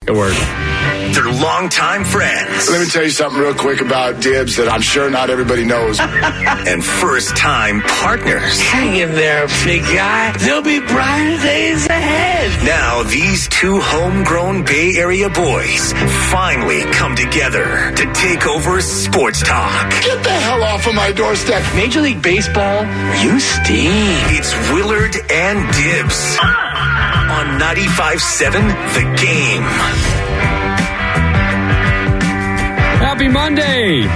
Good work. They're longtime friends. Let me tell you something real quick about Dibs that I'm sure not everybody knows. And first-time partners. Hang in there, big guy. There'll be brighter days ahead. Now, these two homegrown Bay Area boys finally come together to take over sports talk. Get the hell off of my doorstep. Major League Baseball, you stink. It's Willard and Dibs on 95.7 The Game. Happy Monday!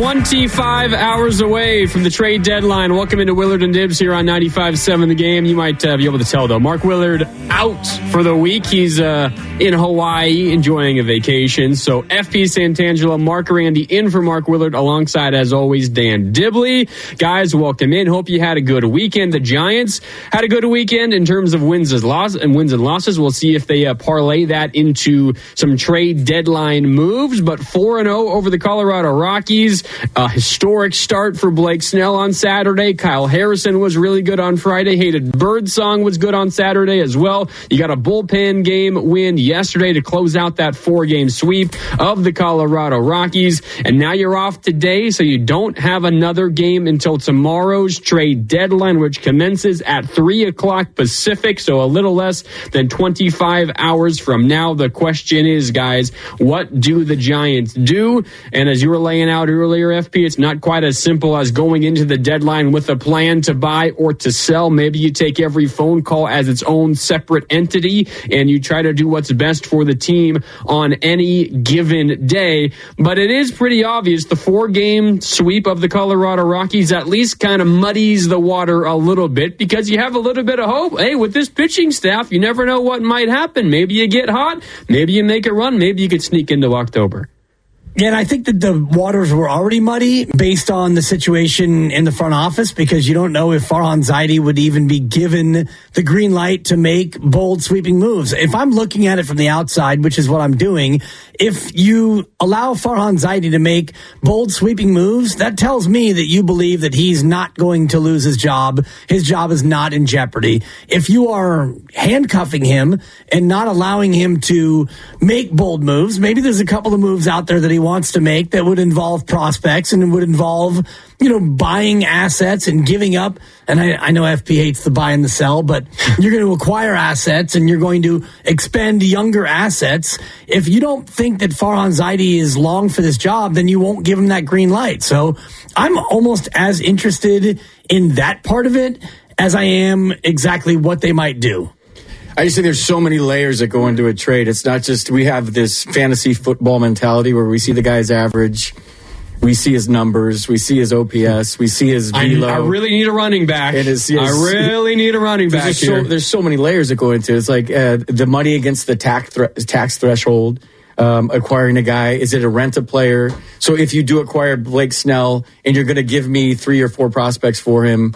25 hours away from the trade deadline. Welcome into Willard and Dibs here on 95.7 The Game. You might be able to tell, though. Mark Willard out for the week. He's in Hawaii enjoying a vacation. So FP Santangelo, Mark Randy in for Mark Willard alongside, as always, Dan Dibley. Guys, welcome in. Hope you had a good weekend. The Giants had a good weekend in terms of wins and losses. We'll see if they parlay that into some trade deadline moves. But 4-0 over the Colorado Rockies. A historic start for Blake Snell on Saturday. Kyle Harrison was really good on Friday. Hated Birdsong was good on Saturday as well. You got a bullpen game win yesterday to close out that 4-game sweep of the Colorado Rockies. And now you're off today, so you don't have another game until tomorrow's trade deadline, which commences at 3 o'clock Pacific, so a little less than 25 hours from now. The question is, guys, what do the Giants do? And as you were laying out earlier, FP, it's not quite as simple as going into the deadline with a plan to buy or to sell. Maybe you take every phone call as its own separate entity and you try to do what's best for the team on any given day. But it is pretty obvious the 4-game sweep of the Colorado Rockies at least kind of muddies the water a little bit because you have a little bit of hope. Hey, with this pitching staff, you never know what might happen. Maybe you get hot. Maybe you make a run. Maybe you could sneak into October. Yeah, and I think that the waters were already muddy based on the situation in the front office because you don't know if Farhan Zaidi would even be given the green light to make bold sweeping moves. If I'm looking at it from the outside, which is what I'm doing, if you allow Farhan Zaidi to make bold sweeping moves, that tells me that you believe that he's not going to lose his job is not in jeopardy. If you are handcuffing him and not allowing him to make bold moves, maybe there's a couple of moves out there that he wants to make that would involve prospects and would involve, buying assets and giving up. And I know FP hates the buy and the sell, but you're going to acquire assets and you're going to expend younger assets. If you don't think that Farhan Zaidi is long for this job, then you won't give him that green light. So I'm almost as interested in that part of it as I am exactly what they might do. I just think there's so many layers that go into a trade. It's not just we have this fantasy football mentality where we see the guy's average, we see his numbers, we see his OPS, we see his velo. I really need a running back. I really need a running back here. There's so many layers that go into it. It's like the money against the tax threshold, acquiring a guy. Is it a rent-a-player? So if you do acquire Blake Snell and you're going to give me 3 or 4 prospects for him,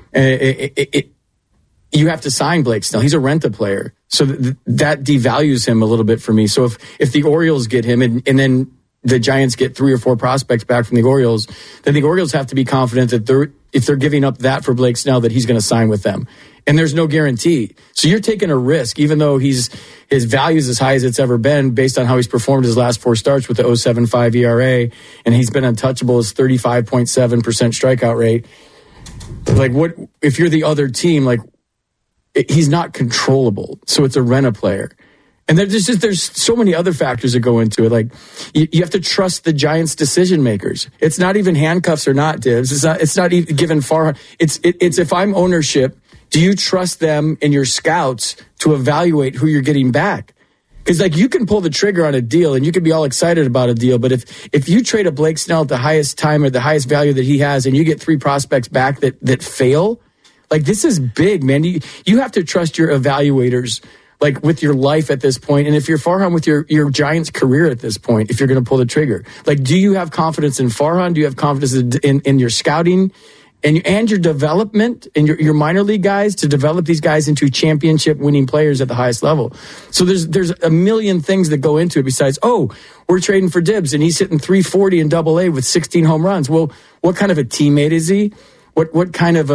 you have to sign Blake Snell. He's a rent-a-player. So that devalues him a little bit for me. So if the Orioles get him and then the Giants get 3 or 4 prospects back from the Orioles, then the Orioles have to be confident that if they're giving up that for Blake Snell, that he's going to sign with them. And there's no guarantee. So you're taking a risk, even though his value is as high as it's ever been based on how he's performed his last 4 starts with the 0.75 ERA, and he's been untouchable, his 35.7% strikeout rate. Like, what if you're the other team? Like, he's not controllable, so it's a rent-a-player. And there's so many other factors that go into it. Like, you have to trust the Giants' decision makers. It's not even handcuffs or not, Dibs. It's not even given far. It's if I'm ownership, do you trust them and your scouts to evaluate who you're getting back? Because like you can pull the trigger on a deal and you can be all excited about a deal, but if you trade a Blake Snell at the highest time or the highest value that he has, and you get 3 prospects back that fail. Like, this is big, man. You have to trust your evaluators, like, with your life at this point. And if you're Farhan, with your Giants career at this point, if you're going to pull the trigger. Like, do you have confidence in Farhan? Do you have confidence in your scouting and your development and your minor league guys to develop these guys into championship winning players at the highest level? So there's a million things that go into it besides, we're trading for Dibs and he's hitting 340 in AA with 16 home runs. Well, what kind of a teammate is he? What kind of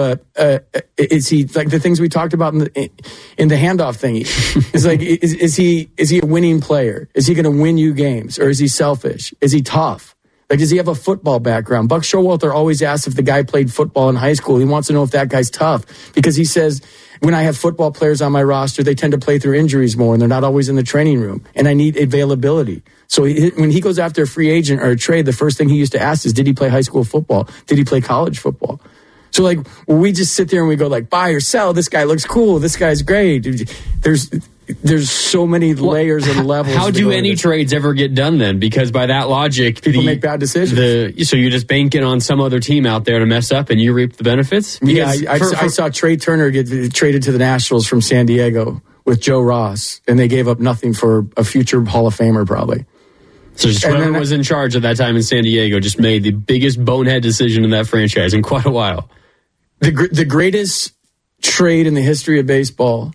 is he, like the things we talked about in the handoff thing? It's like, is he a winning player? Is he going to win you games, or is he selfish? Is he tough? Like, does he have a football background? Buck Showalter always asks if the guy played football in high school. He wants to know if that guy's tough, because he says, when I have football players on my roster, they tend to play through injuries more, and they're not always in the training room, and I need availability. So when he goes after a free agent or a trade, the first thing he used to ask is, did he play high school football? Did he play college football? So, like, we just sit there and we go, like, buy or sell. This guy looks cool. This guy's great. There's so many layers and levels. How do any trades ever get done then? Because by that logic, people make bad decisions. So you're just banking on some other team out there to mess up, and you reap the benefits? Because I saw Trey Turner get traded to the Nationals from San Diego with Joe Ross, and they gave up nothing for a future Hall of Famer, probably. So whoever was in charge at that time in San Diego just made the biggest bonehead decision in that franchise in quite a while. The greatest trade in the history of baseball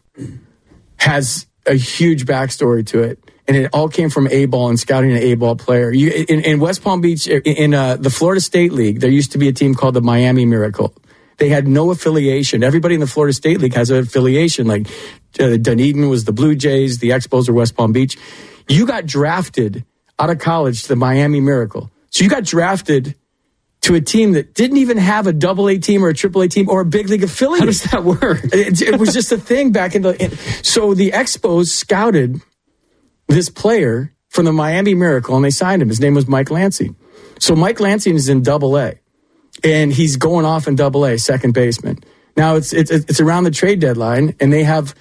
has a huge backstory to it, and it all came from A-ball and scouting an A-ball player. In West Palm Beach, in the Florida State League, there used to be a team called the Miami Miracle. They had no affiliation. Everybody in the Florida State League has an affiliation. Like Dunedin was the Blue Jays, the Expos are West Palm Beach. You got drafted out of college to the Miami Miracle. So you got drafted to a team that didn't even have a AA team or a AAA team or a big league affiliate. How does that work? It was just a thing back so the Expos scouted this player from the Miami Miracle, and they signed him. His name was Mike Lansing. So Mike Lansing is in AA, and he's going off in AA, second baseman. Now it's around the trade deadline, and they have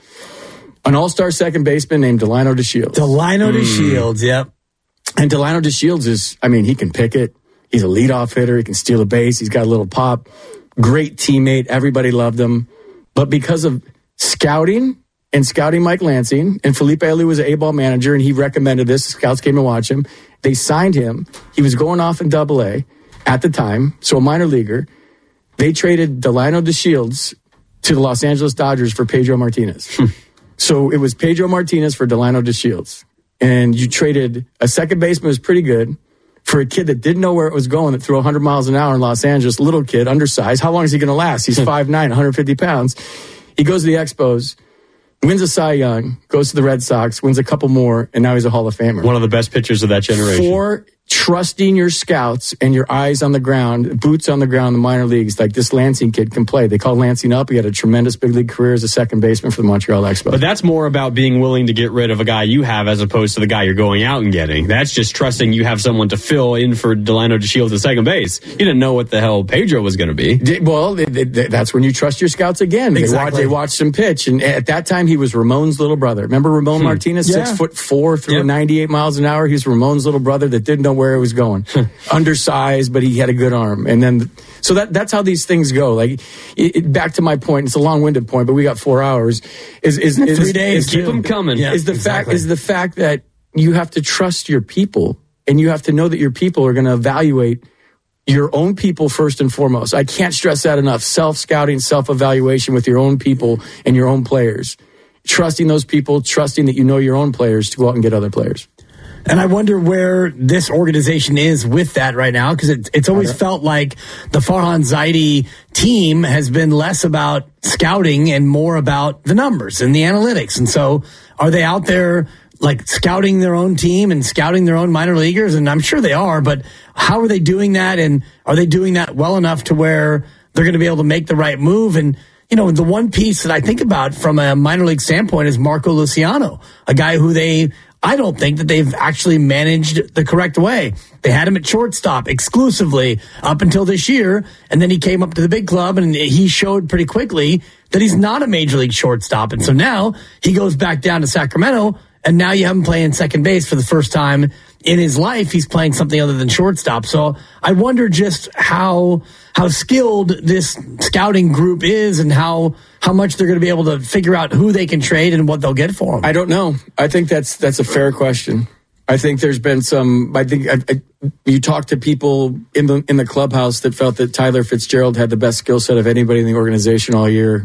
an all-star second baseman named Delino DeShields. Delino DeShields, yep. And Delino DeShields he can pick it. He's a leadoff hitter. He can steal a base. He's got a little pop. Great teammate. Everybody loved him. But because of scouting Mike Lansing, and Felipe Alou was an A-ball manager, and he recommended this. Scouts came to watch him. They signed him. He was going off in AA at the time, so a minor leaguer. They traded Delino DeShields to the Los Angeles Dodgers for Pedro Martinez. So it was Pedro Martinez for Delino DeShields. And you traded a second baseman who was pretty good for a kid that didn't know where it was going, that threw 100 miles an hour in Los Angeles, little kid, undersized. How long is he going to last? He's 5'9", 150 pounds. He goes to the Expos, wins a Cy Young, goes to the Red Sox, wins a couple more, and now he's a Hall of Famer. One of the best pitchers of that generation. For trusting your scouts and your eyes on the ground, boots on the ground in the minor leagues, like this Lansing kid can play. They called Lansing up. He had a tremendous big league career as a second baseman for the Montreal Expos. But that's more about being willing to get rid of a guy you have as opposed to the guy you're going out and getting. That's just trusting you have someone to fill in for Delino DeShields at second base. You didn't know what the hell Pedro was going to be. Well, that's when you trust your scouts again. Exactly. They watched him pitch. And at that time, he was Ramon's little brother. Remember Ramon Martinez, 6'4", threw 98 miles an hour. He was Ramon's little brother that didn't know where it was going. Undersized, but he had a good arm. And then, so that's how these things go. Like, back to my point, it's a long-winded point, but we got 4 hours. Is 3 days. Keep them coming. Yeah, is the fact that you have to trust your people, and you have to know that your people are going to evaluate your own people first and foremost. I can't stress that enough. Self-scouting, self-evaluation with your own people and your own players. Trusting those people, trusting that you know your own players to go out and get other players. And I wonder where this organization is with that right now, because it's always felt like the Farhan Zaidi team has been less about scouting and more about the numbers and the analytics. And so are they out there like scouting their own team and scouting their own minor leaguers? And I'm sure they are, but how are they doing that? And are they doing that well enough to where they're going to be able to make the right move? And, you know, the one piece that I think about from a minor league standpoint is Marco Luciano, a guy who I don't think that they've actually managed the correct way. They had him at shortstop exclusively up until this year, and then he came up to the big club, and he showed pretty quickly that he's not a major league shortstop. And so now he goes back down to Sacramento, and now you have him playing second base for the first time in his life. He's playing something other than shortstop. So I wonder just how skilled this scouting group is and how much they're going to be able to figure out who they can trade and what they'll get for them. I don't know. I think that's a fair question. I think there's been some. I think you talk to people in the clubhouse that felt that Tyler Fitzgerald had the best skill set of anybody in the organization all year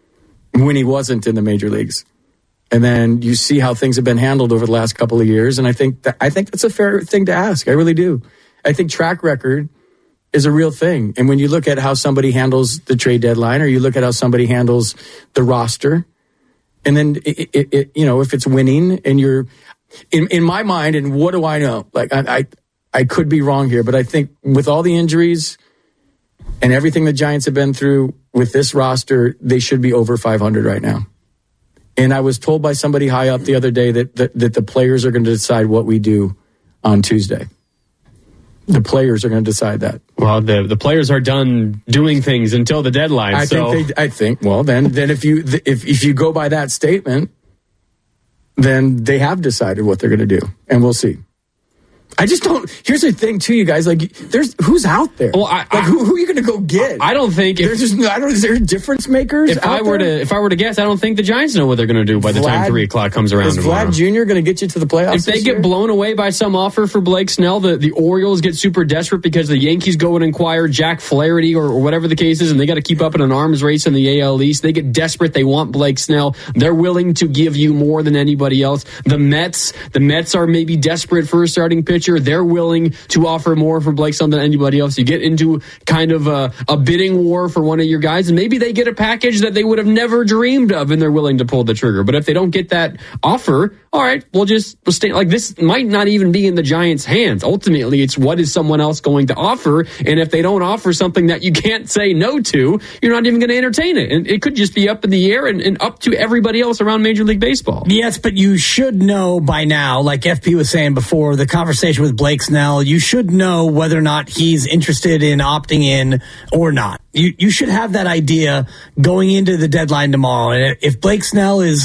when he wasn't in the major leagues. And then you see how things have been handled over the last couple of years, and I think that's a fair thing to ask. I really do. I think track record is a real thing. And when you look at how somebody handles the trade deadline, or you look at how somebody handles the roster, and then if it's winning, and you're in my mind, and what do I know? Like I could be wrong here, but I think with all the injuries and everything the Giants have been through with this roster, they should be over 500 right now. And I was told by somebody high up the other day that the players are going to decide what we do on Tuesday. The players are going to decide that. Well, the players are done doing things until the deadline. I think. Well, then if you go by that statement, then they have decided what they're going to do, and we'll see. I just don't. Here's the thing, too, you guys. Like, who's out there? Well, who are you going to go get? I don't think is there difference makers? If I were to guess, I don't think the Giants know what they're going to do by the time 3 o'clock comes around. Is tomorrow. Vlad Jr. going to get you to the playoffs? If they get blown away by some offer for Blake Snell, the Orioles get super desperate because the Yankees go and acquire Jack Flaherty or whatever the case is, and they got to keep up in an arms race in the AL East. They get desperate. They want Blake Snell. They're willing to give you more than anybody else. The Mets are maybe desperate for a starting pitcher. They're willing to offer more for Blake Snell than anybody else. You get into kind of a bidding war for one of your guys, and maybe they get a package that they would have never dreamed of, and they're willing to pull the trigger. But if they don't get that offer, all right, we'll stay. Like, this might not even be in the Giants' hands. Ultimately, it's what is someone else going to offer, and if they don't offer something that you can't say no to, you're not even going to entertain it. And it could just be up in the air and up to everybody else around Major League Baseball. Yes, but you should know by now, like FP was saying before, the conversation with Blake Snell, you should know whether or not he's interested in opting in or not. You should have that idea going into the deadline tomorrow. And if Blake Snell is,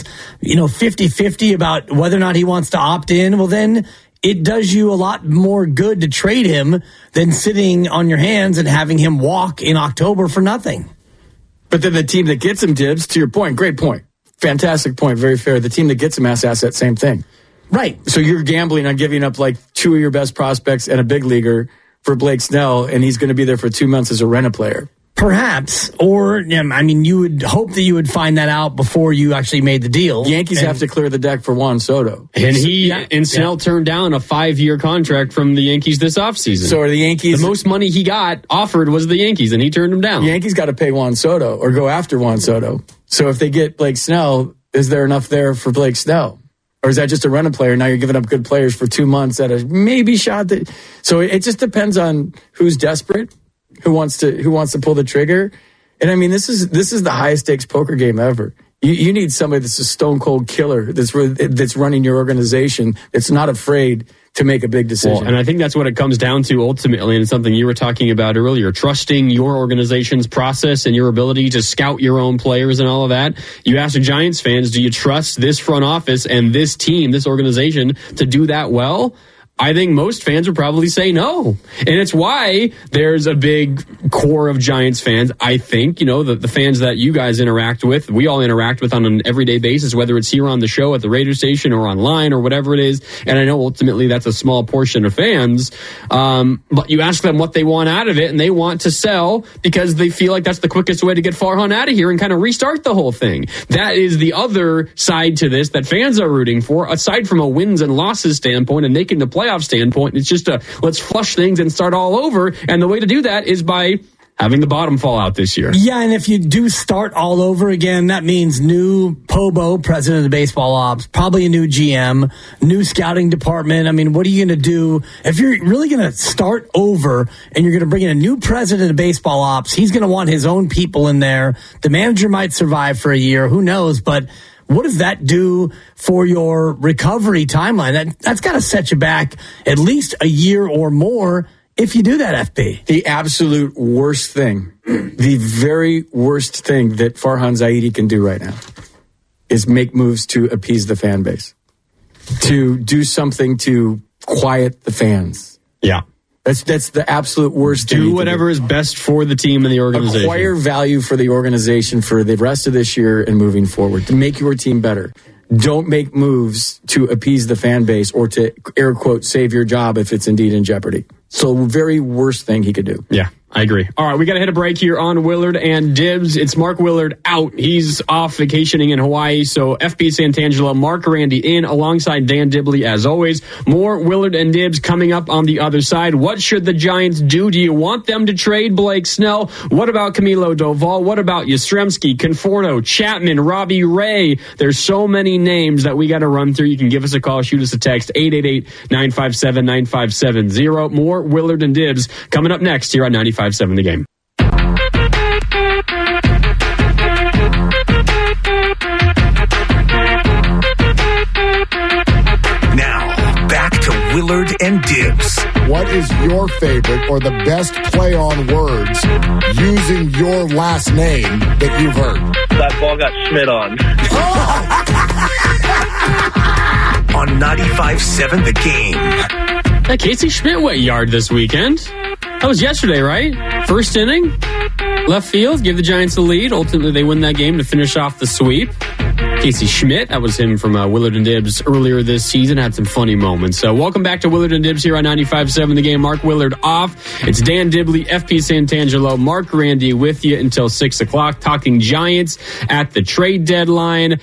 50-50 about whether or not he wants to opt in, well, then it does you a lot more good to trade him than sitting on your hands and having him walk in October for nothing. But then the team that gets him, Dibs, to your point, great point. Fantastic point, very fair. The team that gets him has to ask that same thing. Right. So you're gambling on giving up like 2 of your best prospects and a big leaguer for Blake Snell, and he's going to be there for 2 months as a rent-a-player. Perhaps. Or, you would hope that you would find that out before you actually made the deal. Yankees have to clear the deck for Juan Soto. And Snell turned down a 5-year contract from the Yankees this offseason. So are the Yankees... The most money he got offered was the Yankees, and he turned him down. The Yankees got to pay Juan Soto or go after Juan Soto. So if they get Blake Snell, is there enough there for Blake Snell? Or is that just a rental player? Now you're giving up good players for 2 months at a maybe shot. So it just depends on who's desperate, who wants to pull the trigger. And this is the highest stakes poker game ever. You need somebody that's a stone cold killer that's running your organization, that's not afraid to make a big decision. Well, and I think that's what it comes down to ultimately, and it's something you were talking about earlier, trusting your organization's process and your ability to scout your own players and all of that. You ask the Giants fans, do you trust this front office and this team, this organization, to do that well? I think most fans would probably say no. And it's why there's a big core of Giants fans. I think, the fans that you guys interact with, we all interact with on an everyday basis, whether it's here on the show at the radio station or online or whatever it is. And I know ultimately that's a small portion of fans. But you ask them what they want out of it, and they want to sell because they feel like that's the quickest way to get Farhan out of here and kind of restart the whole thing. That is the other side to this that fans are rooting for, aside from a wins and losses standpoint and making the playoff standpoint. It's just let's flush things and start all over. And the way to do that is by having the bottom fall out this year. Yeah, and if you do start all over again, that means new Pobo, president of the baseball ops, probably a new GM, new scouting department. What are you going to do? If you're really going to start over and you're going to bring in a new president of baseball ops, he's going to want his own people in there. The manager might survive for a year. Who knows? But what does that do for your recovery timeline? That's got to set you back at least a year or more if you do that, FP. The absolute worst thing, the very worst thing that Farhan Zaidi can do right now is make moves to appease the fan base, to do something to quiet the fans. Yeah. That's the absolute worst thing. Do whatever is best for the team and the organization. Acquire value for the organization for the rest of this year and moving forward to make your team better. Don't make moves to appease the fan base or to, air quote, save your job if it's indeed in jeopardy. So very worst thing he could do. Yeah. I agree. All right, we got to hit a break here on Willard and Dibs. It's Mark Willard out. He's off vacationing in Hawaii. So FP Santangelo, Mark Randy in alongside Dan Dibley as always. More Willard and Dibs coming up on the other side. What should the Giants do? Do you want them to trade Blake Snell? What about Camilo Doval? What about Yastrzemski, Conforto, Chapman, Robbie Ray? There's so many names that we got to run through. You can give us a call, shoot us a text, 888-957-9570. More Willard and Dibs coming up next here on 95.7 The Game. Now, back to Willard and Dibs. What is your favorite or the best play on words using your last name that you've heard? That ball got Schmidt on. On 95.7 The Game. That Casey Schmidt went yard this weekend. That was yesterday, right? First inning, left field, give the Giants the lead. Ultimately, they win that game to finish off the sweep. Casey Schmidt, that was him from Willard and Dibs earlier this season, had some funny moments. So welcome back to Willard and Dibs here on 95.7 The Game. Mark Willard off. It's Dan Dibley, FP Santangelo, Mark Randy with you until 6 o'clock, talking Giants at the trade deadline.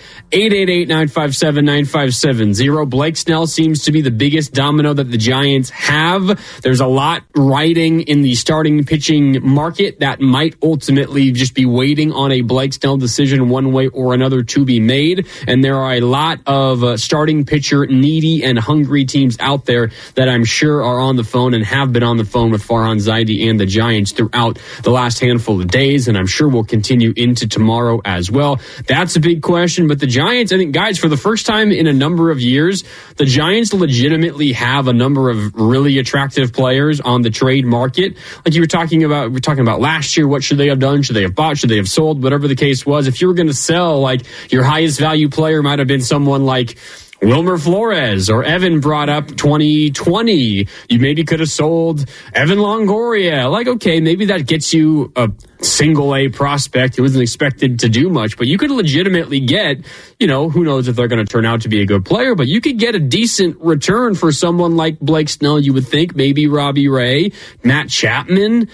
888-957-9570. Blake Snell seems to be the biggest domino that the Giants have. There's a lot riding in the starting pitching market that might ultimately just be waiting on a Blake Snell decision one way or another to be made. And there are a lot of starting pitcher needy and hungry teams out there that I'm sure are on the phone and have been on the phone with Farhan Zaidi and the Giants throughout the last handful of days, and I'm sure will continue into tomorrow as well. That's a big question, but the Giants, I think, guys, for the first time in a number of years, the Giants legitimately have a number of really attractive players on the trade market. Like you were talking about, last year, what should they have done? Should they have bought? Should they have sold? Whatever the case was, if you were going to sell, like, your highest value player might have been someone like Wilmer Flores, or Evan brought up 2020. You maybe could have sold Evan Longoria. Like, okay, maybe that gets you a single A prospect who isn't expected to do much, but you could legitimately get, who knows if they're going to turn out to be a good player, but you could get a decent return for someone like Blake Snell, you would think, maybe Robbie Ray, Matt Chapman.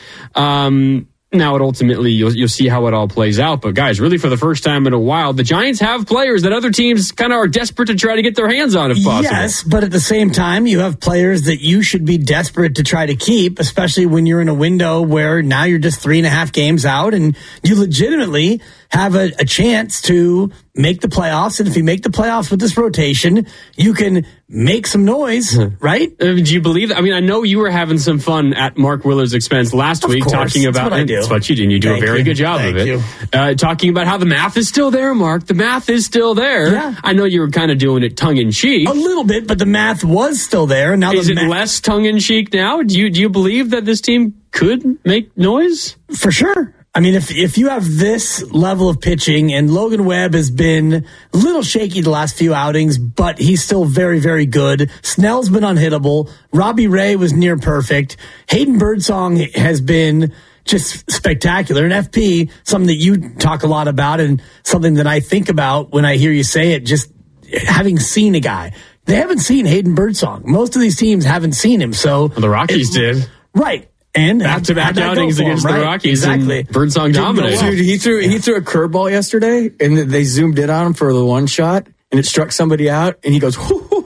Now, ultimately, you'll see how it all plays out. But, guys, really for the first time in a while, the Giants have players that other teams kind of are desperate to try to get their hands on if possible. Yes, but at the same time, you have players that you should be desperate to try to keep, especially when you're in a window where now you're just 3.5 games out and you legitimately have a chance to make the playoffs. And if you make the playoffs with this rotation, you can make some noise, right? Do you believe that? I mean, I know you were having some fun at Mark Willard's expense last week, talking about that's what you do. And you do a very good job of it. Talking about how the math is still there, Mark. The math is still there. Yeah. I know you were kind of doing it tongue in cheek. A little bit, but the math was still there. Now is it less tongue in cheek now? Do you believe that this team could make noise? For sure. I mean, if you have this level of pitching, and Logan Webb has been a little shaky the last few outings, but he's still very, very good. Snell's been unhittable. Robbie Ray was near perfect. Hayden Birdsong has been just spectacular. And FP, something that you talk a lot about and something that I think about when I hear you say it, just having seen a guy. They haven't seen Hayden Birdsong. Most of these teams haven't seen him. So the Rockies did. Right. And back-to-back outings against the Rockies. Exactly. Birdsong dominated. Dude, he threw a curveball yesterday, and they zoomed in on him for the one shot, and it struck somebody out, and he goes,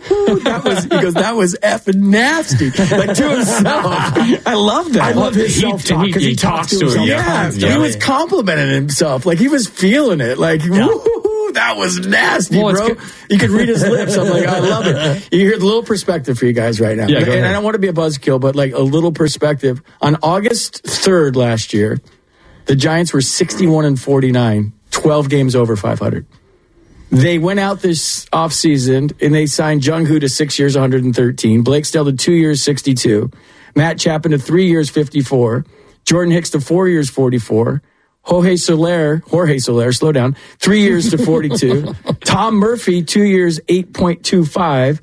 that was effing nasty. Like, to himself. I love that. I love his self-talk because he talks to himself. Yeah, he was complimenting himself. Like, he was feeling it. Like, that was nasty, bro. You could read his lips. I'm like, I love it. You hear the little perspective for you guys right now. Yeah, and I don't want to be a buzzkill, but like a little perspective. On August 3rd last year, the Giants were 61-49, 12 games over 500. They went out this offseason and they signed Jung Hoo to 6 years, 113. Blake Snell to 2 years, 62. Matt Chapman to 3 years, 54. Jordan Hicks to 4 years, 44. Jorge Soler, slow down, 3 years to 42. Tom Murphy, 2 years, 8.25.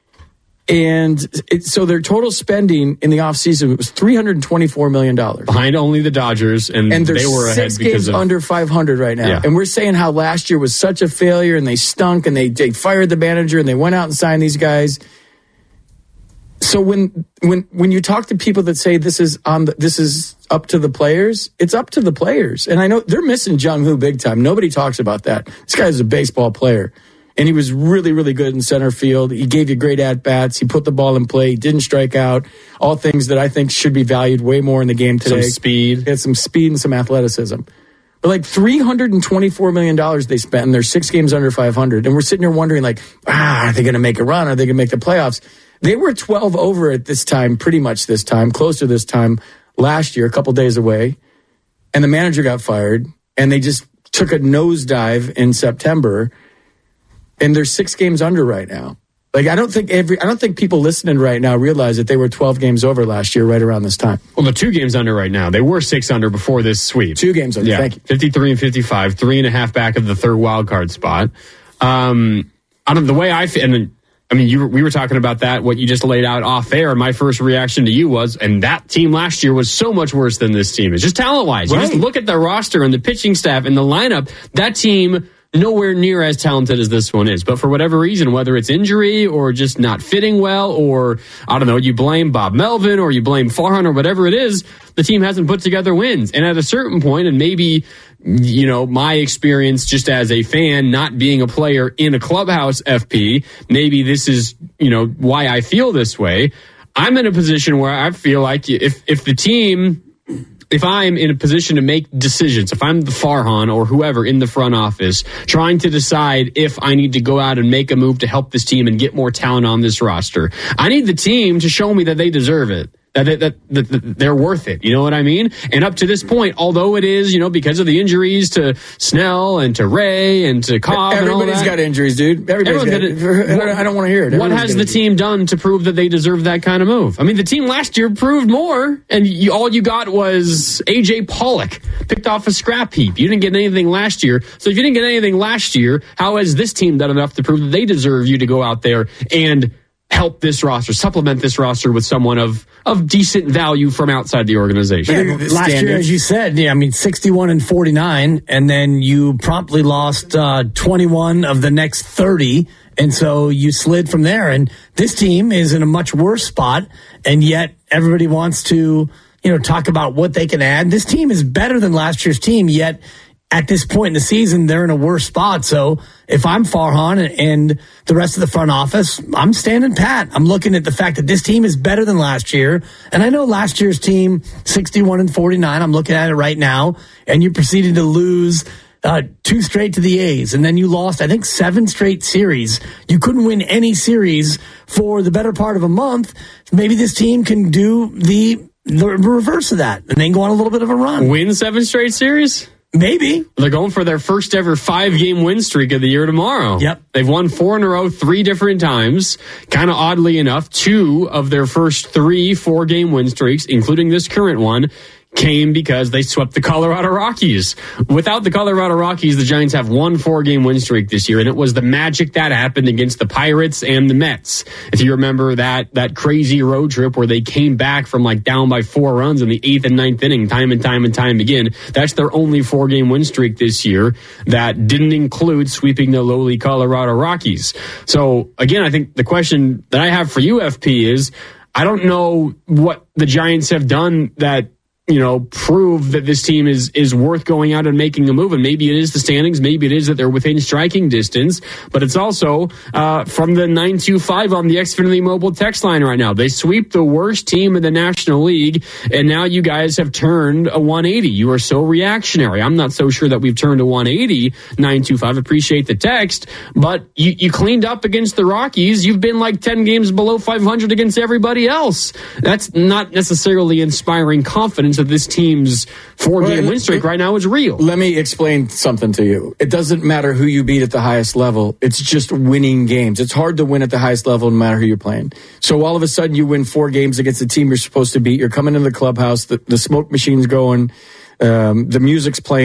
And so their total spending in the offseason was $324 million. Behind only the Dodgers, and they were ahead because because of under 500 right now. Yeah. And we're saying how last year was such a failure, and they stunk, and they fired the manager, and they went out and signed these guys. So when you talk to people that say this is up to the players, it's up to the players. And I know they're missing Jung-Hoo big time. Nobody talks about that. This guy's a baseball player. And he was really, really good in center field. He gave you great at-bats. He put the ball in play. He didn't strike out. All things that I think should be valued way more in the game today. Some speed. He had some speed and some athleticism. But like $324 million they spent, and they're 6 games under 500. And we're sitting here wondering, like, are they going to make a run? Are they going to make the playoffs? They were 12 over at this time, pretty much this time, close to this time last year, a couple days away. And the manager got fired, and they just took a nosedive in September. And they're 6 games under right now. Like, I don't think people listening right now realize that they were 12 games over last year, right around this time. Well, they're 2 games under right now. They were 6 under before this sweep. 2 games under. Yeah, Thank you. 53 and 55, 3.5 back of the third wild card spot. The way I feel, we were talking about that, what you just laid out off air. My first reaction to you was, and that team last year was so much worse than this team is, just talent-wise. Right. You just look at the roster and the pitching staff and the lineup. That team, nowhere near as talented as this one is. But for whatever reason, whether it's injury or just not fitting well, or, I don't know, you blame Bob Melvin or you blame Farhan or whatever it is, the team hasn't put together wins. And at a certain point, and maybe, my experience just as a fan, not being a player in a clubhouse, FP, maybe this is, why I feel this way. I'm in a position where I feel like if I'm in a position to make decisions, if I'm the Farhan or whoever in the front office trying to decide if I need to go out and make a move to help this team and get more talent on this roster, I need the team to show me that they deserve it. That they're worth it. You know what I mean? And up to this point, although it is, because of the injuries to Snell and to Ray and to Cobb and all that. Everybody's got injuries, dude. Everybody's got it. I don't want to hear it. What has the team done to prove that they deserve that kind of move? I mean, the team last year proved more, and all you got was A.J. Pollock picked off a scrap heap. You didn't get anything last year. So if you didn't get anything last year, how has this team done enough to prove that they deserve you to go out there and help this roster, supplement this roster with someone of decent value from outside the organization? Yeah, last year, as you said, 61 and 49, and then you promptly lost 21 of the next 30, and so you slid from there. And this team is in a much worse spot, and yet everybody wants to, talk about what they can add. This team is better than last year's team, yet at this point in the season, they're in a worse spot. So if I'm Farhan and the rest of the front office, I'm standing pat. I'm looking at the fact that this team is better than last year. And I know last year's team, 61 and 49, I'm looking at it right now, and you proceeded to lose 2 straight to the A's. And then you lost, I think, 7 straight series. You couldn't win any series for the better part of a month. Maybe this team can do the reverse of that and then go on a little bit of a run. Win 7 straight series? Maybe. They're going for their first ever 5-game win streak of the year tomorrow. Yep. They've won 4 in a row 3 different times. Kind of oddly enough, 2 of their first 3 4-game win streaks, including this current one, came because they swept the Colorado Rockies. Without the Colorado Rockies, the Giants have 1 4-game win streak this year, and it was the magic that happened against the Pirates and the Mets. If you remember that crazy road trip where they came back from down by 4 runs in the 8th and 9th inning time and time again, that's their only 4-game win streak this year that didn't include sweeping the lowly Colorado Rockies. So again, I think the question that I have for you, FP, is I don't know what the Giants have done that prove that this team is worth going out and making a move. And maybe it is the standings. Maybe it is that they're within striking distance. But it's also from the 925 on the Xfinity Mobile text line right now. They sweep the worst team in the National League, and now you guys have turned a 180. You are so reactionary. I'm not so sure that we've turned a 180, 925. Appreciate the text. But you cleaned up against the Rockies. You've been 10 games below 500 against everybody else. That's not necessarily inspiring confidence that this team's 4-game win streak right now is real. Let me explain something to you. It doesn't matter who you beat at the highest level. It's just winning games. It's hard to win at the highest level no matter who you're playing. So all of a sudden you win 4 games against the team you're supposed to beat. You're coming into the clubhouse. The smoke machine's going. The music's playing,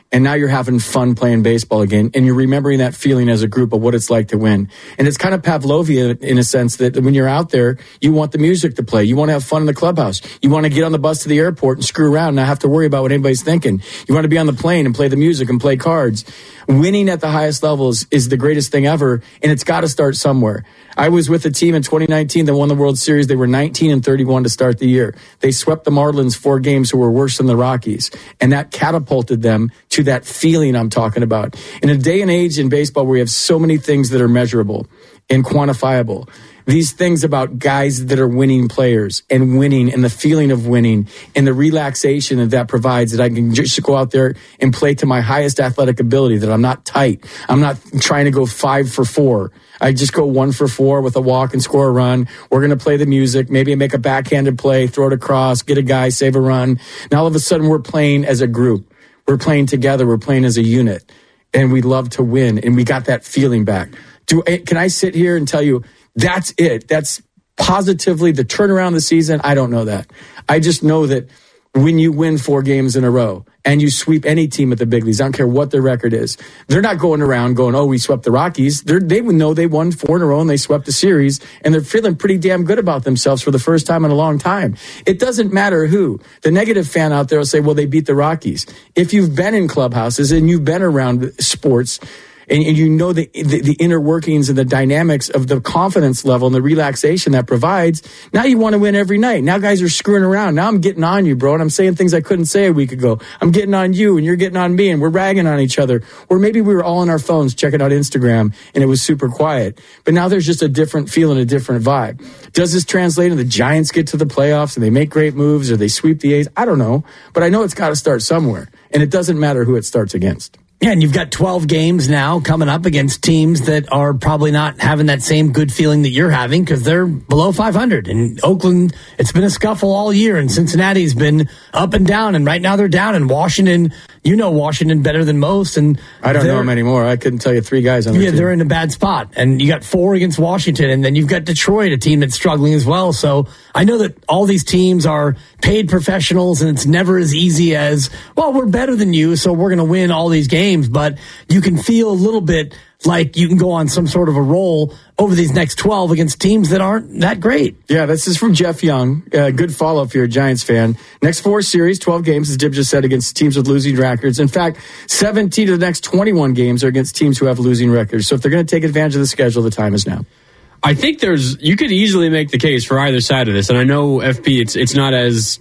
And now you're having fun playing baseball again. And you're remembering that feeling as a group of what it's like to win. And it's kind of Pavlovian in a sense that when you're out there, you want the music to play. You want to have fun in the clubhouse. You want to get on the bus to the airport and screw around and not have to worry about what anybody's thinking. You want to be on the plane and play the music and play cards. Winning at the highest levels is the greatest thing ever. And it's got to start somewhere. I was with a team in 2019 that won the World Series. They were 19-31 to start the year. They swept the Marlins 4 games who were worse than the Rockies. And that catapulted them to that feeling I'm talking about. In a day and age in baseball where we have so many things that are measurable and quantifiable, these things about guys that are winning players and winning and the feeling of winning and the relaxation that provides, that I can just go out there and play to my highest athletic ability, that I'm not tight. I'm not trying to go 5 for 4. I just go 1 for 4 with a walk and score a run. We're going to play the music. Maybe make a backhanded play, throw it across, get a guy, save a run. Now all of a sudden we're playing as a group. We're playing together. We're playing as a unit. And we love to win. And we got that feeling back. Can I sit here and tell you that's it? That's positively the turnaround of the season? I don't know that. I just know that when you win 4 games in a row and you sweep any team at the big leagues, I don't care what their record is, they're not going around going, oh, we swept the Rockies. They would know they won 4 in a row and they swept the series, and they're feeling pretty damn good about themselves for the first time in a long time. It doesn't matter who. The negative fan out there will say, well, they beat the Rockies. If you've been in clubhouses and you've been around sports, and you know the inner workings and the dynamics of the confidence level and the relaxation that provides, now you want to win every night. Now guys are screwing around. Now I'm getting on you, bro, and I'm saying things I couldn't say a week ago. I'm getting on you, and you're getting on me, and we're ragging on each other. Or maybe we were all on our phones checking out Instagram, and it was super quiet. But now there's just a different feeling, a different vibe. Does this translate into the Giants get to the playoffs, and they make great moves, or they sweep the A's? I don't know. But I know it's got to start somewhere, and it doesn't matter who it starts against. Yeah, and you've got 12 games now coming up against teams that are probably not having that same good feeling that you're having because they're below 500. And Oakland, it's been a scuffle all year, and Cincinnati's been up and down, and right now they're down. And Washington, you know Washington better than most. And I don't know them anymore. I couldn't tell you 3 guys on the team. They're in a bad spot. And you got 4 against Washington, and then you've got Detroit, a team that's struggling as well. So I know that all these teams are paid professionals, and it's never as easy as, well, we're better than you, so we're going to win all these games. But you can feel a little bit like you can go on some sort of a roll over these next 12 against teams that aren't that great. Yeah, this is from Jeff Young. Good follow if you're a Giants fan. Next 4 series, 12 games, as Dib just said, against teams with losing records. In fact, 17 of the next 21 games are against teams who have losing records. So if they're going to take advantage of the schedule, the time is now. I think you could easily make the case for either side of this. And I know, FP, it's not as,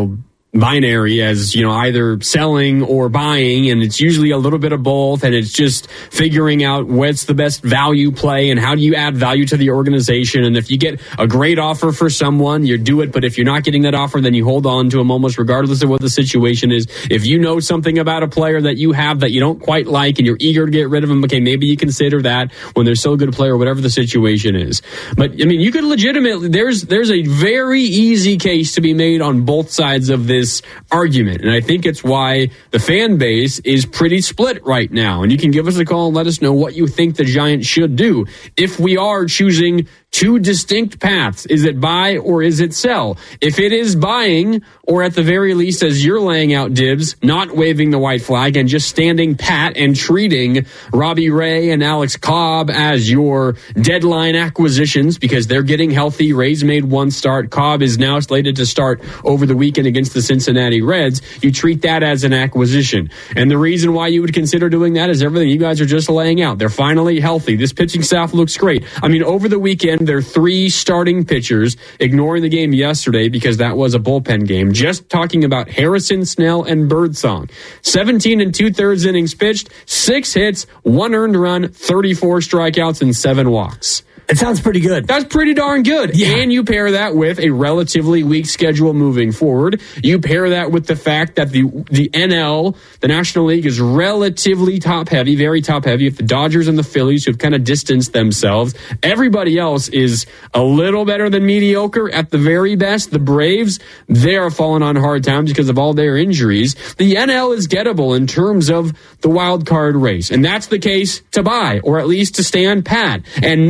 binary as, either selling or buying, and it's usually a little bit of both, and it's just figuring out what's the best value play and how do you add value to the organization. And if you get a great offer for someone, you do it, but if you're not getting that offer, then you hold on to them almost regardless of what the situation is. If you know something about a player that you have that you don't quite like and you're eager to get rid of him, okay, maybe you consider that when they're so good a player, whatever the situation is. But I mean, you could legitimately, there's a very easy case to be made on both sides of this argument, and I think it's why the fan base is pretty split right now. And you can give us a call and let us know what you think the Giants should do. If we are choosing 2 distinct paths, is it buy or is it sell? If it is buying, or at the very least, as you're laying out, Dibs, not waving the white flag and just standing pat and treating Robbie Ray and Alex Cobb as your deadline acquisitions because they're getting healthy. Ray's made 1 start. Cobb is now slated to start over the weekend against the Cincinnati Reds. You treat that as an acquisition. And the reason why you would consider doing that is everything you guys are just laying out. They're finally healthy. This pitching staff looks great. I mean, over the weekend, there are 3 starting pitchers, ignoring the game yesterday because that was a bullpen game. Just talking about Harrison, Snell, and Birdsong. 17 2/3 innings pitched, 6 hits, 1 earned run, 34 strikeouts, and 7 walks. It sounds pretty good. That's pretty darn good. Yeah. And you pair that with a relatively weak schedule moving forward. You pair that with the fact that the NL, the National League, is relatively top-heavy, very top-heavy. If the Dodgers and the Phillies, who have kind of distanced themselves, everybody else is a little better than mediocre at the very best. The Braves, they are falling on hard times because of all their injuries. The NL is gettable in terms of the wild card race. And that's the case to buy, or at least to stand pat and not wait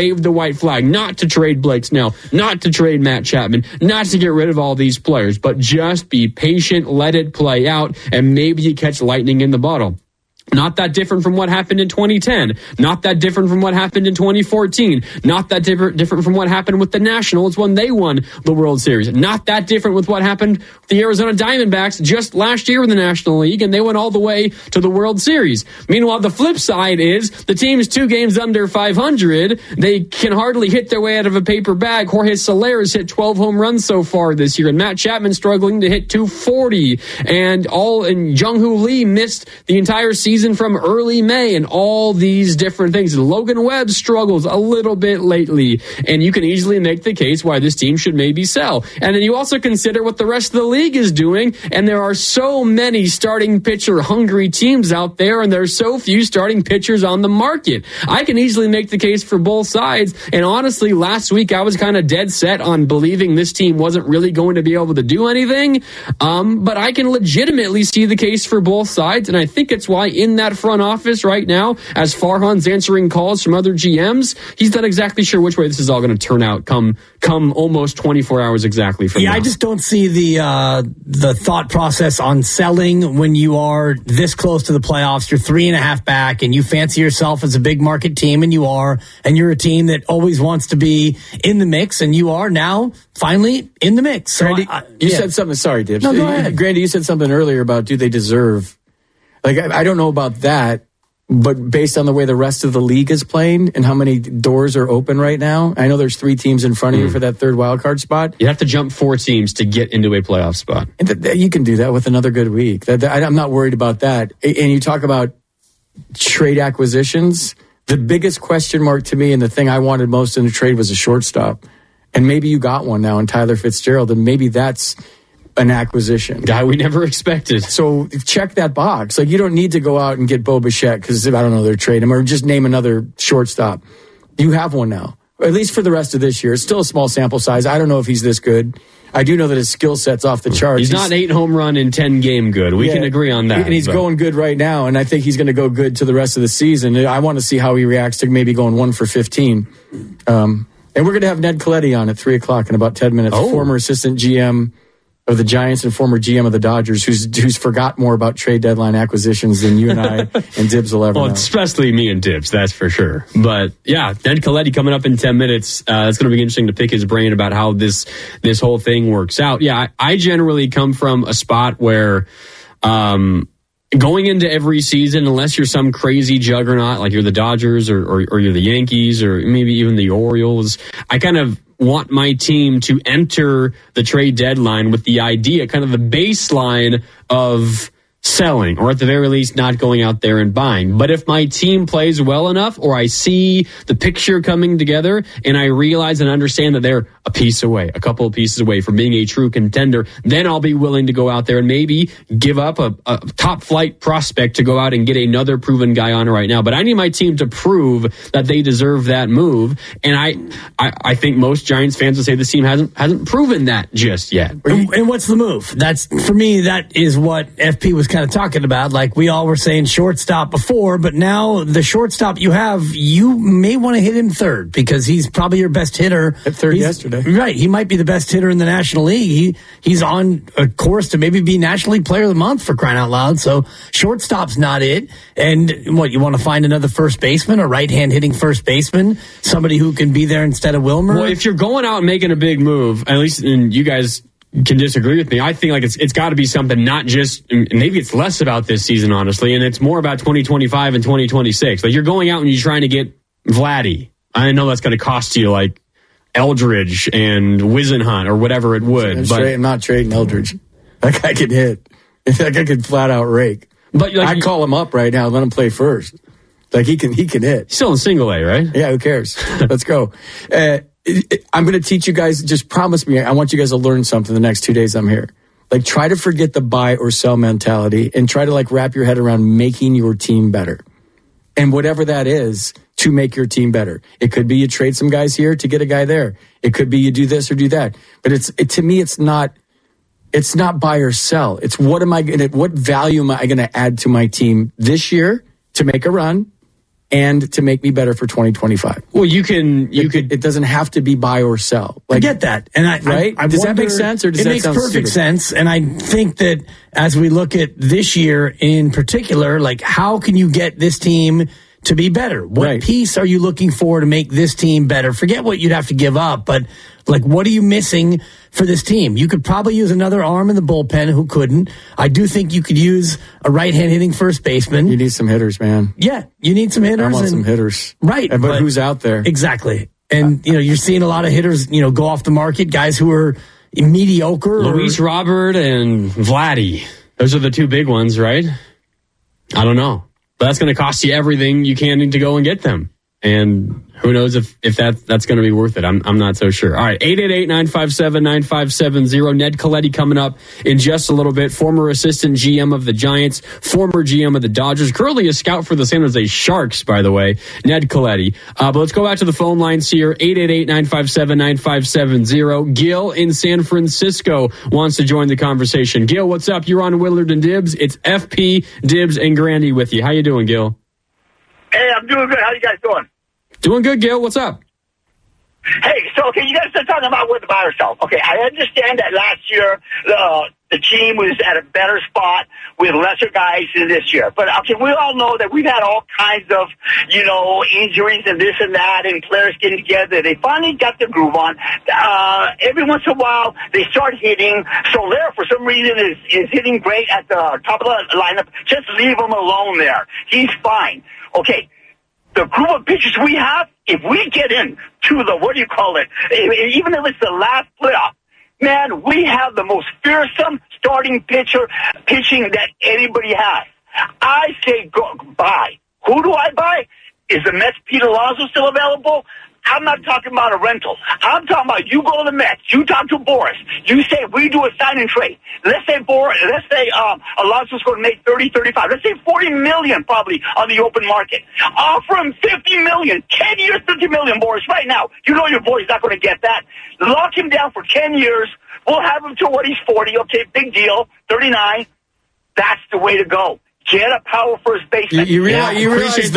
wave the white flag, not to trade Blake Snell, not to trade Matt Chapman, not to get rid of all these players, but just be patient, let it play out, and maybe you catch lightning in the bottle. Not that different from what happened in 2010. Not that different from what happened in 2014. Not that different from what happened with the Nationals when they won the World Series. Not that different with what happened with the Arizona Diamondbacks just last year in the National League, and they went all the way to the World Series. Meanwhile, the flip side is the team's 2 games under 500. They can hardly hit their way out of a paper bag. Jorge Soler has hit 12 home runs so far this year, and Matt Chapman struggling to hit 240. And Jung-Hoo Lee missed the entire season from early May, and all these different things. Logan Webb struggles a little bit lately, and you can easily make the case why this team should maybe sell. And then you also consider what the rest of the league is doing, and there are so many starting pitcher hungry teams out there, and there's so few starting pitchers on the market. I can easily make the case for both sides, and honestly, last week I was kind of dead set on believing this team wasn't really going to be able to do anything, but I can legitimately see the case for both sides, and I think it's why in that front office right now, as Farhan's answering calls from other GMs, he's not exactly sure which way this is all going to turn out come almost 24 hours exactly from now. I just don't see the thought process on selling when you are this close to the playoffs. You're 3.5 back, and you fancy yourself as a big market team, and you're a team that always wants to be in the mix, and you are now finally in the mix. So Grandy, you said something. Sorry, Dibs. No, go ahead. Grandy, you said something earlier about do they deserve. Like, I don't know about that, but based on the way the rest of the league is playing and how many doors are open right now, I know there's 3 teams in front of you for that 3rd wildcard spot. You have to jump 4 teams to get into a playoff spot. And you can do that with another good week. I'm not worried about that. And you talk about trade acquisitions. The biggest question mark to me and the thing I wanted most in the trade was a shortstop. And maybe you got one now in Tyler Fitzgerald, and maybe that's an acquisition. Guy we never expected. So check that box. Like, you don't need to go out and get Bo Bichette because, I don't know, they're trading him, or just name another shortstop. You have one now, at least for the rest of this year. It's still a small sample size. I don't know if he's this good. I do know that his skill set's off the charts. He's not 8 home run in 10 game good. We can agree on that. And he's going good right now, and I think he's going to go good to the rest of the season. I want to see how he reacts to maybe going 1 for 15. And we're going to have Ned Colletti on at 3 o'clock in about 10 minutes, former assistant GM of the Giants and former GM of the Dodgers, who's forgot more about trade deadline acquisitions than you and I and Dibs will ever know. Especially me and Dibs, that's for sure. But yeah, Ned Colletti coming up in 10 minutes. It's going to be interesting to pick his brain about how this whole thing works out. Yeah, I generally come from a spot where going into every season, unless you're some crazy juggernaut like you're the Dodgers or you're the Yankees or maybe even the Orioles, I kind of want my team to enter the trade deadline with the idea, kind of the baseline of selling, or at the very least not going out there and buying. But if my team plays well enough, or I see the picture coming together and I realize and understand that they're a piece away, a couple of pieces away from being a true contender, then I'll be willing to go out there and maybe give up a top flight prospect to go out and get another proven guy on right now. But I need my team to prove that they deserve that move. And I think most Giants fans would say this team hasn't proven that just yet. And what's the move? That's, for me, that is what FP was kind of talking about. Like, we all were saying shortstop before, but now the shortstop you have, you may want to hit him third because he's probably your best hitter. At third yesterday. Right. He might be the best hitter in the National League. He's on a course to maybe be National League Player of the Month, for crying out loud. So shortstop's not it. And what, you want to find another first baseman, a right-hand hitting first baseman, somebody who can be there instead of Wilmer? Well, if you're going out and making a big move, at least, and you guys can disagree with me, I think like it's got to be something, not just, maybe it's less about this season, honestly, and it's more about 2025 and 2026. Like, you're going out and you're trying to get Vladdy. I know that's going to cost you like Eldridge and Wisenhunt or whatever it would. But I'm not trading Eldridge. That guy can hit. That guy can flat out rake. But like, I'd call him up right now and let him play first. Like, he can hit. He's still in single A, right? Yeah, who cares? Let's go. I'm going to teach you guys, just promise me, I want you guys to learn something the next 2 days I'm here. Like, try to forget the buy or sell mentality and try to like wrap your head around making your team better. And whatever that is, to make your team better. It could be you trade some guys here to get a guy there. It could be you do this or do that. But to me, it's not buy or sell. It's what value am I going to add to my team this year to make a run? and to make me better for 2025. Well, you could. It doesn't have to be buy or sell. I get that, and I does that make sense, or does that sound perfect stupid? sense? And I think that as we look at this year in particular, like how can you get this team to be better? What piece are you looking for to make this team better? Forget what you'd have to give up, but like what are you missing for this team? You could probably use another arm in the bullpen who couldn't. I do think you could use a right-hand hitting first baseman. You need some hitters, man. Yeah, you need some hitters. I want some hitters. Right. But who's out there? Exactly. And, you're seeing a lot of hitters, go off the market, guys who are mediocre. Luis Robert and Vladdy. Those are the two big ones, right? I don't know. But that's going to cost you everything you can to go and get them. And who knows if that's going to be worth it. I'm not so sure. All right, 888-957-9570. Ned Colletti coming up in just a little bit. Former assistant GM of the Giants, former GM of the Dodgers, currently a scout for the San Jose Sharks, by the way, Ned Colletti. But let's go back to the phone lines here, 888-957-9570. Gil in San Francisco wants to join the conversation. Gil, what's up? You're on Willard and Dibs. It's FP, Dibs, and Grandy with you. How you doing, Gil? Hey, I'm doing good. How you guys doing? Doing good, Gil. What's up? Hey, so, okay, you guys are talking about with the buy or sell. Okay, I understand that last year the team was at a better spot with lesser guys than this year. But, okay, we all know that we've had all kinds of, injuries and this and that and players getting together. They finally got the groove on. Every once in a while, they start hitting. Soler, for some reason, is hitting great at the top of the lineup. Just leave him alone there. He's fine. Okay. The group of pitchers we have, if we get in to the, even if it's the last playoff, man, we have the most fearsome starting pitching that anybody has. I say go buy. Who do I buy? Is the Mets' Pete Alonso still available? I'm not talking about a rental. I'm talking about you go to the Mets. You talk to Boris. You say we do a sign and trade. Let's say Alonso's going to make 30, 35. Let's say $40 million probably on the open market. Offer him $50 million, 10 years, $50 million, Boris. Right now, you know your boy's not going to get that. Lock him down for 10 years. We'll have him till he's 40. Okay, big deal. 39. That's the way to go. Get a power first baseman. You realize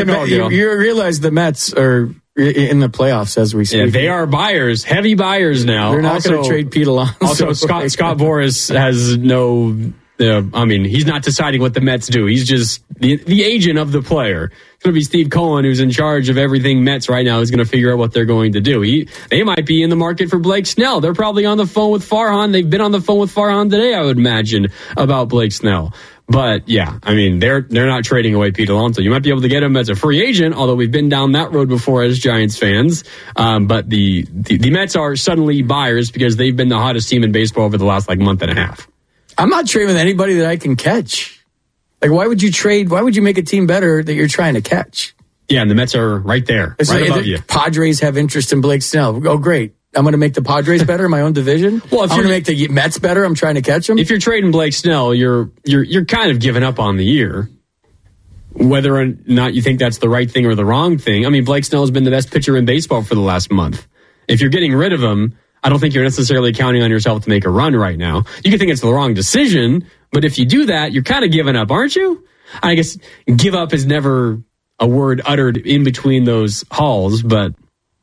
the Mets are in the playoffs as we speak. Yeah, they are buyers, heavy buyers now. They're not going to trade Pete Alonso. Also, Scott Boras has no. He's not deciding what the Mets do. He's just the agent of the player. It's going to be Steve Cohen, who's in charge of everything Mets right now, who's going to figure out what they're going to do. They might be in the market for Blake Snell. They're probably on the phone with Farhan. They've been on the phone with Farhan today, I would imagine, about Blake Snell. But yeah, they're not trading away Pete Alonso. You might be able to get him as a free agent, although we've been down that road before as Giants fans. But the Mets are suddenly buyers because they've been the hottest team in baseball over the last month and a half. I'm not trading with anybody that I can catch. Why would you trade? Why would you make a team better that you're trying to catch? Yeah, and the Mets are right there, right above you. Padres have interest in Blake Snell. Oh, great. I'm going to make the Padres better in my own division. Well, if I'm going to make the Mets better, I'm trying to catch them. If you're trading Blake Snell, you're kind of giving up on the year. Whether or not you think that's the right thing or the wrong thing. Blake Snell has been the best pitcher in baseball for the last month. If you're getting rid of him, I don't think you're necessarily counting on yourself to make a run right now. You can think it's the wrong decision, but if you do that, you're kind of giving up, aren't you? I guess give up is never a word uttered in between those halls, but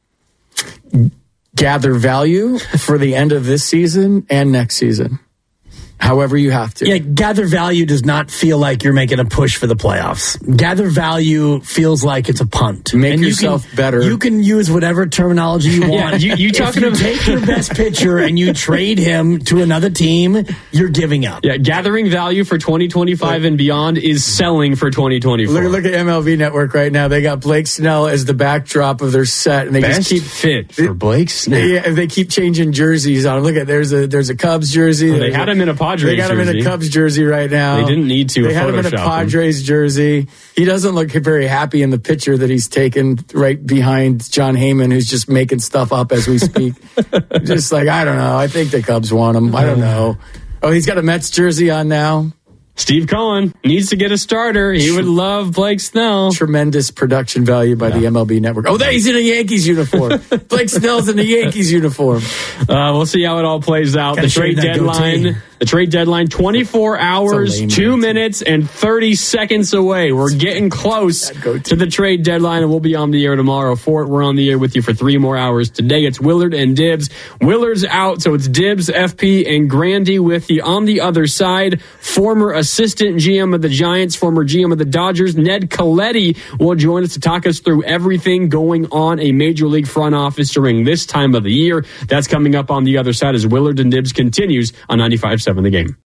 gather value for the end of this season and next season. However you have to. Yeah, gather value does not feel like you're making a push for the playoffs. Gather value feels like it's a punt. Make yourself better. You can use whatever terminology you want. Yeah, you talking about take your best pitcher and you trade him to another team, you're giving up. Yeah, gathering value for 2025 and beyond is selling for 2024. Look at MLB Network right now. They got Blake Snell as the backdrop of their set, and they best just keep fit for Blake Snell. Yeah, they keep changing jerseys on him. Look at there's a Cubs jersey. They had him in a Padres They got him jersey. in a Cubs jersey right now. They didn't need to. They had him in a Padres jersey. He doesn't look very happy in the picture that he's taken right behind John Heyman, who's just making stuff up as we speak. Just I don't know. I think the Cubs want him. I don't know. Oh, he's got a Mets jersey on now. Steve Cohen needs to get a starter. He would love Blake Snell. Tremendous production value by the MLB Network. Oh, he's in a Yankees uniform. Blake Snell's in a Yankees uniform. We'll see how it all plays out. The trade deadline The trade deadline, 24 hours, 2 minutes, and 30 seconds away. We're getting close to the trade deadline, and we'll be on the air tomorrow for it. We're on the air with you for 3 more hours today. It's Willard and Dibbs. Willard's out, so it's Dibbs, FP, and Grandy with you. On the other side, former assistant GM of the Giants, former GM of the Dodgers, Ned Colletti will join us to talk us through everything going on a Major League front office during this time of the year. That's coming up on the other side as Willard and Dibbs continues on 95.7 The Game.